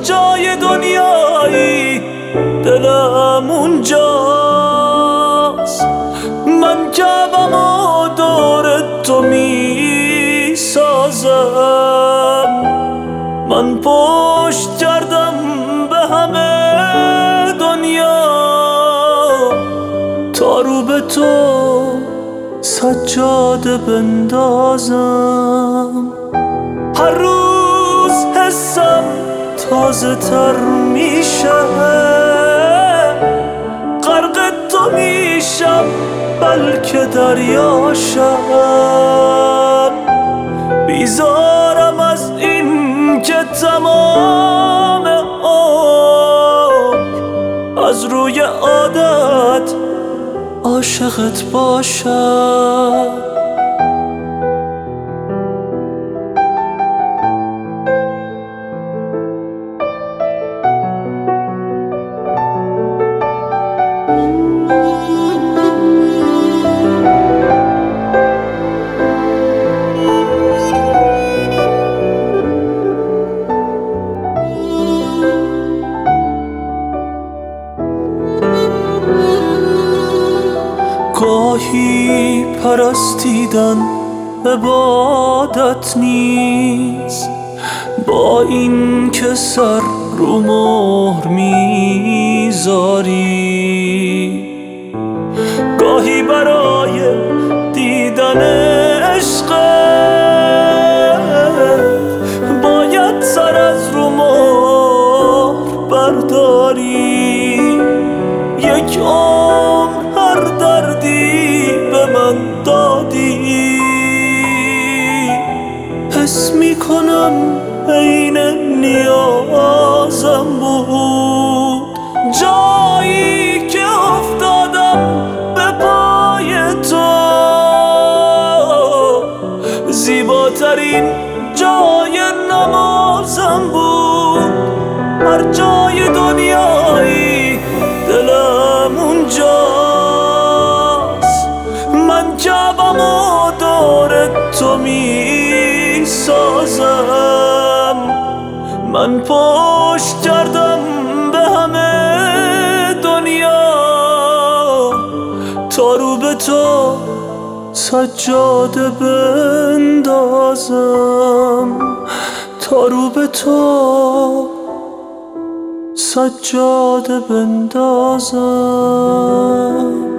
جای دنیایی دلم اونجاست. من کعبم و دور تو می سازم، من پشت کردم به همه دنیا تا رو به تو سجاده بندازم. هر روز حسم تازه تر میشه، غرق تو میشم بلکه دریاشم. بیزارم از این که تمام عمر از روی عادت عاشقت باشم. گاهی پرستیدن عبادت نیست، با این که سر رو مهر میذاری. گاهی برای دیدن عشقت باید سر از رو مهر برداری. یک عمر هر دردی به من دادی، حس میکنم عین نیازم بود. جایی که افتادم به پای تو زیباترین جای نمازم بود. هر جای دنیایی دلم اونجاست. من کعبم و دور تو می سازم، من پشت کردم به همه دنیا تا رو به تو سجاده بندازم. تا رو به تو سجاده بندازم.